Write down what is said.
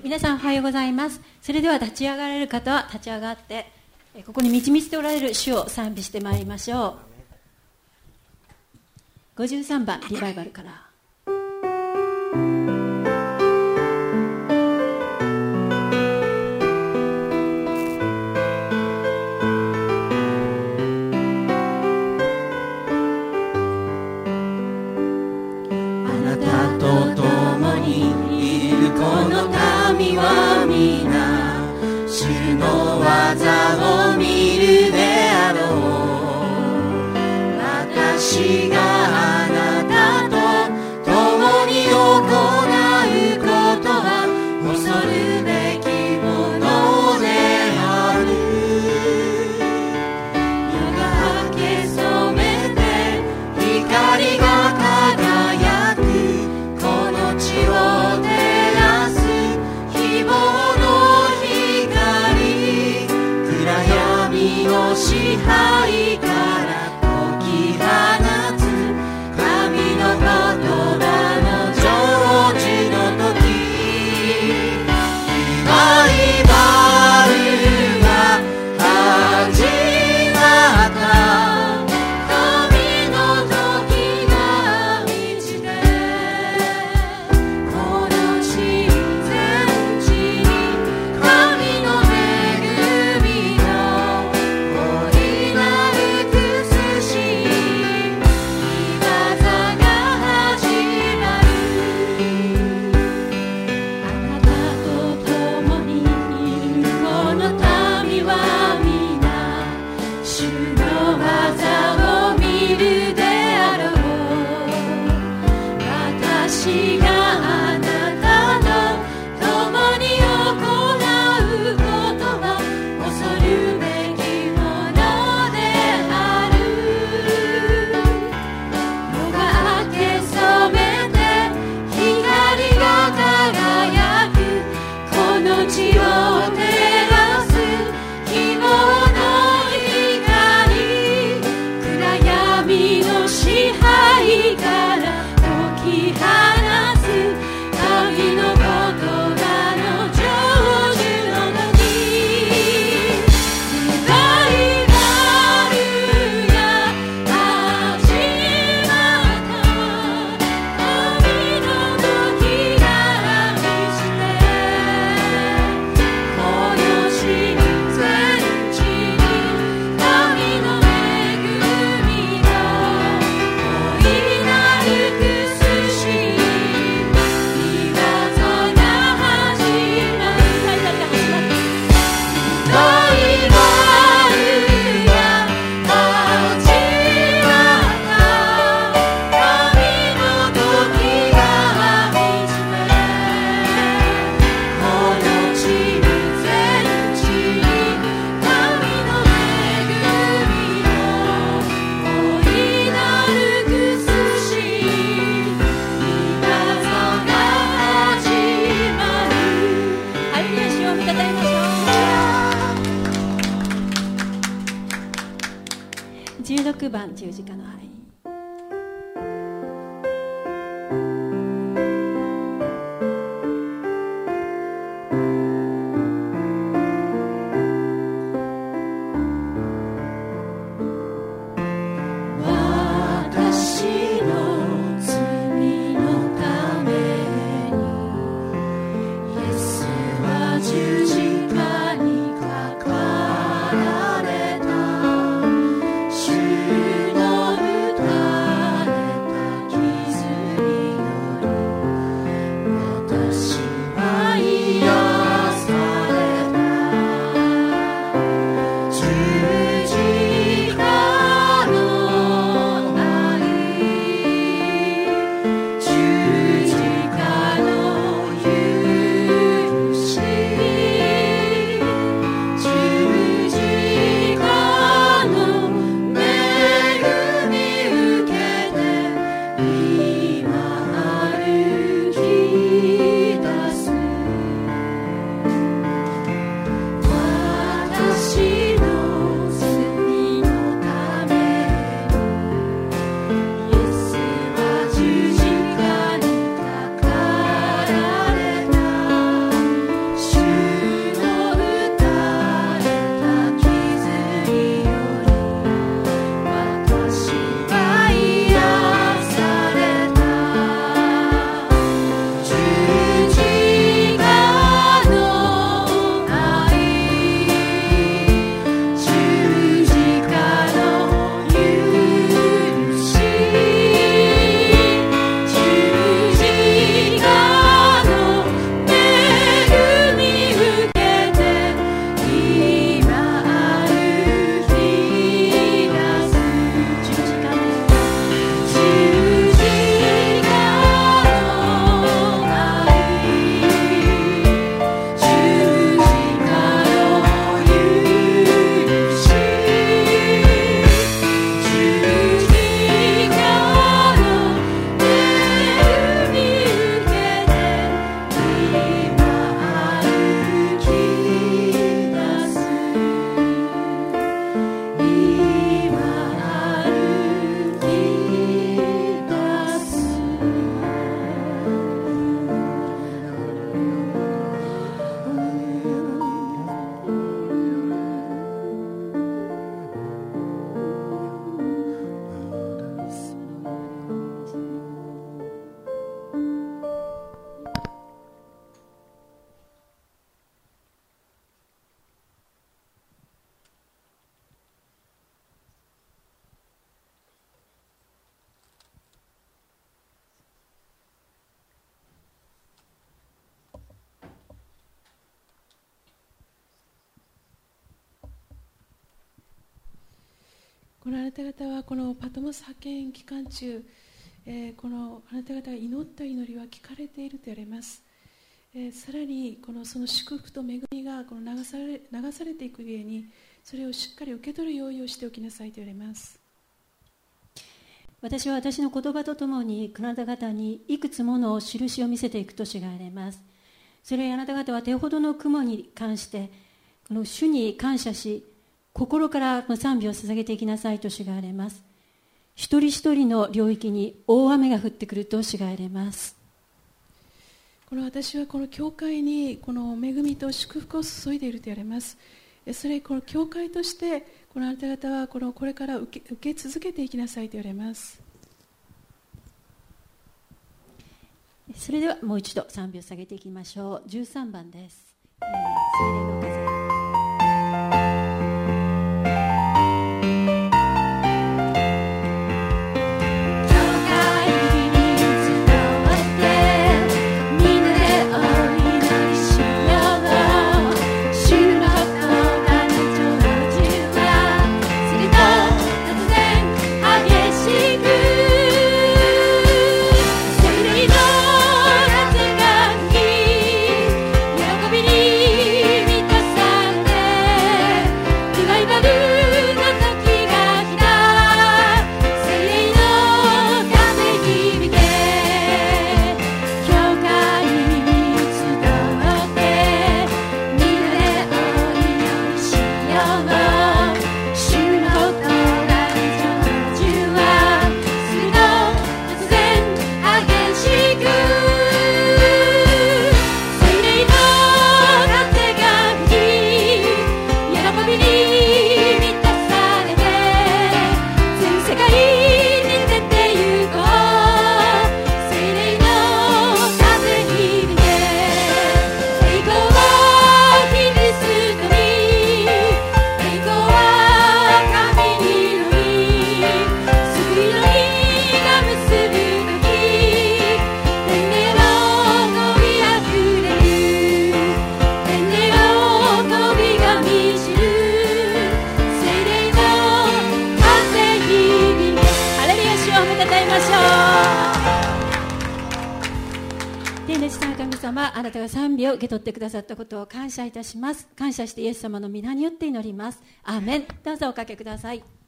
皆さんおはようございます。それでは立ち上がれる方は立ち上がって、ここに満ち満ちておられる主を賛美してまいりましょう。53番リバイバルから。 主の技を見るであろう。私があなたと共に行うことは恐るべきものである。夜が明け染めて光が輝くこの地を照らす希望支配から解き放つ神の言葉の成就の時、リバイバルが始まった。神の時が満ちてこの地全地に神の恵みの 16番十字架の灰。 主のこのあなた方はこのパトモス派遣期間中、このあなた方が祈った祈りは聞かれていると言われます。さらにその祝福と恵みが流されていく上に、それをしっかり受け取る用意をしておきなさいと言われます。 私は私の言葉とともにあなた方にいくつもの印を見せていくとしがれます。それあなた方は手ほどの雲に関してこの主に感謝し、心から賛美を捧げていきなさいとしがれます。一人一人の領域に大雨が降ってくるとしがれます。 私はこの教会にこの恵みと祝福を注いでいると言われます。それこの教会としてあなた方はこれから受け続けていきなさいと言われます。 それではもう一度賛美を下げていきましょう。13番です。聖霊の風。あなたが賛美を受け取ってくださったことを感謝いたします。感謝してイエス様の皆によって祈ります。アーメン。どうぞおかけください。